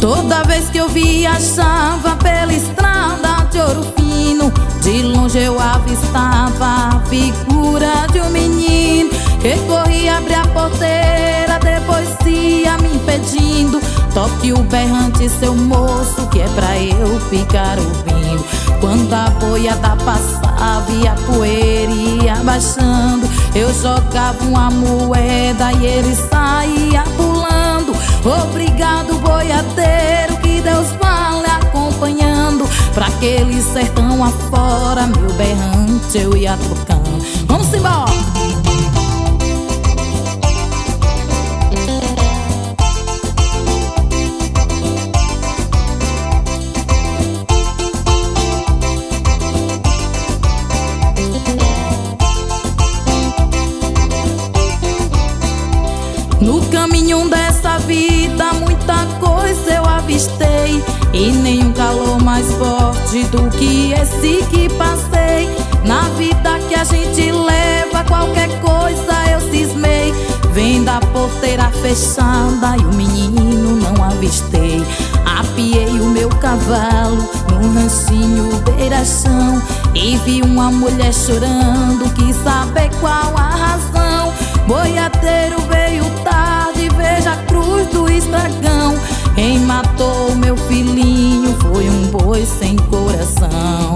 Toda vez que eu viajava pela estrada de Ouro Fino, de longe eu avistava a figura de um menino que corria, abria a porteira, depois ia me impedindo. Toque o berrante, seu moço, que é pra eu ficar ouvindo. Quando a boiada passava e a poeira ia baixando, eu jogava uma moeda e ele saía pulando. Obrigado, boiadeiro, que Deus vá lhe acompanhando. Pra aquele sertão afora, meu berrante eu ia tocando. Vamos embora! No caminho dessa vida muita coisa eu avistei, e nenhum calor mais forte do que esse que passei. Na vida que a gente leva, qualquer coisa eu cismei. Vendo a porteira fechada e o menino não avistei. Apiei o meu cavalo num ranchinho beira-chão e vi uma mulher chorando, quis saber qual a razão. Boiadeiro veio tarde, veja a cruz do estragão. Quem matou meu filhinho foi um boi sem coração.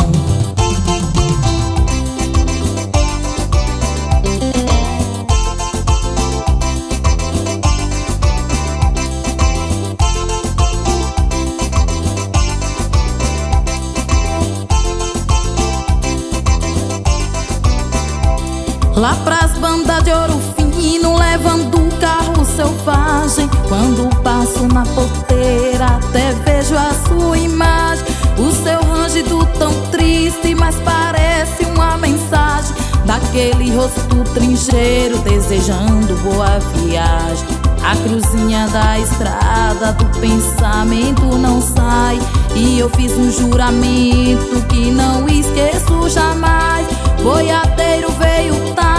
Lá pras bandas de Ouro Fino, levando o carro selvagem, quando passo na porteira até vejo a sua imagem. O seu rangido tão triste, mas parece uma mensagem daquele rosto trincheiro desejando boa viagem. A cruzinha da estrada do pensamento não sai, e eu fiz um juramento que não esqueço jamais. Boiadeiro veio tarde,